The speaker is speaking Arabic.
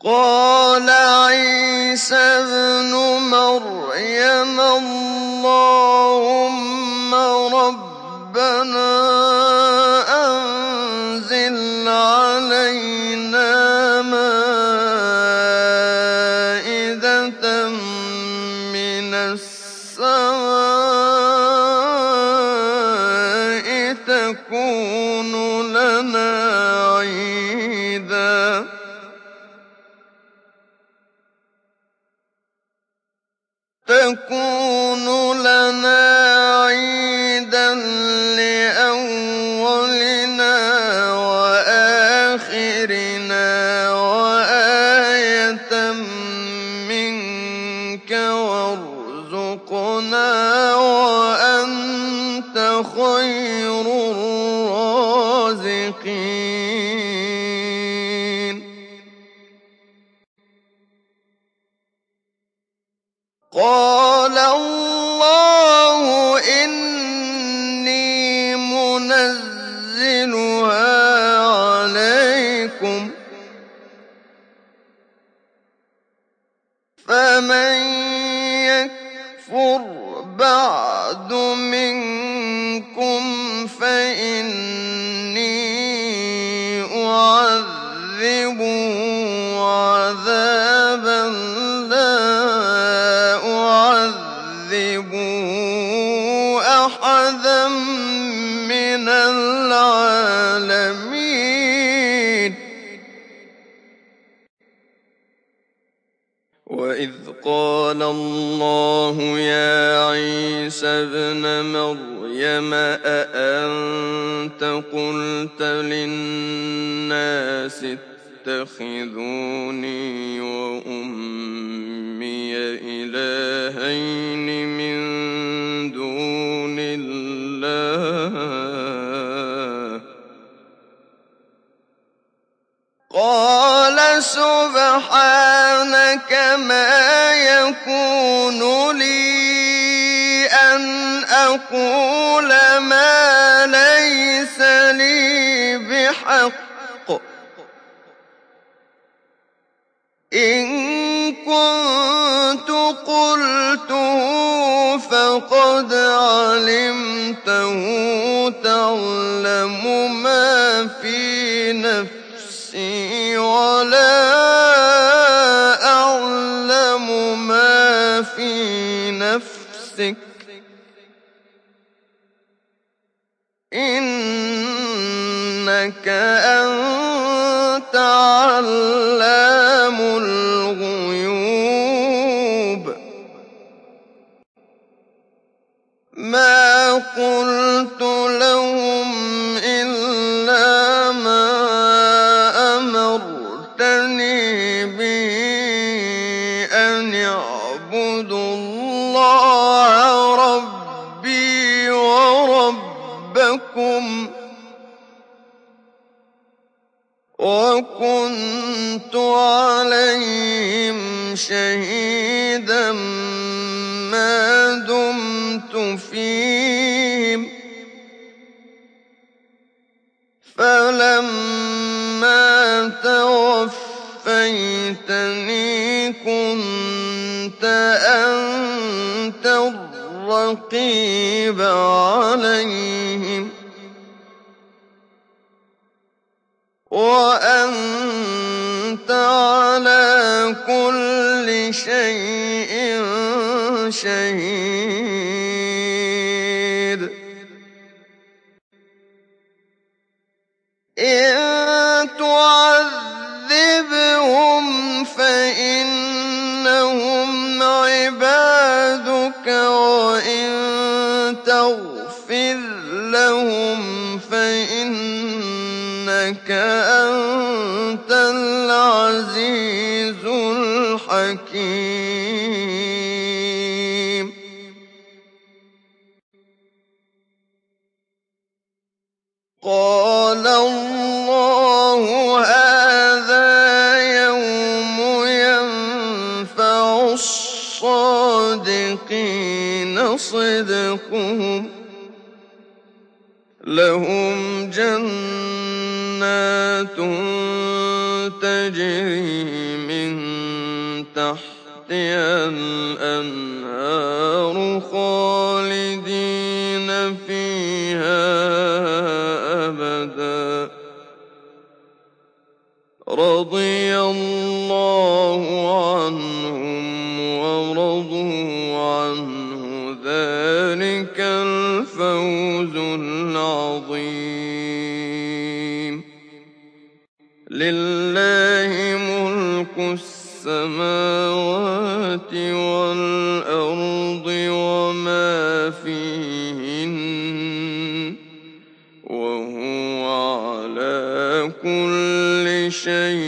قال عيسى ابن مريم اللهم ربنا أنزل علينا مائدة من السماء تكون لنا عيدا لأولنا وآخرنا وآية منك وارزقنا وأنت خير الرازقين. قال الله إني منزلها عليكم فمن يكفر بعد منكم فإني أعذبه عذابا لا أحدا من العالمين. وإذ قال الله يا عيسى ابن مريم أأنت قلت للناس اتخذوني وأمي إلهين من دون الله قال سبحانك ما يكون لي أن أقول ما ليس لي بحق إن كنت قلته فقد علمته تعلم ما في نفسي ولا أعلم ما في نفسك إنك أنت علام الغيوب. ما قلت لهم إلا ما أمرتني به أن اعبدوا الله ربي وربكم وكنت عليهم شهيدا ما دمت فيهم فلما توفيتني كنت أنت الرقيب عليهم وأنت على كل شيء شهيد. إن تعذبهم فإنهم عبادك وإن تغفر لهم فإنك أنت العزيز الحكيم. قال الله هذا يوم ينفع الصادقين صدقهم لهم جنات تجري من تحتها الأنهار خالدين فيها أبدا رضي الله عنهم ورضوا عنه ذلك الفوز العظيم لله ملك السماوات والأرض وما فيهن وهو على كل شيء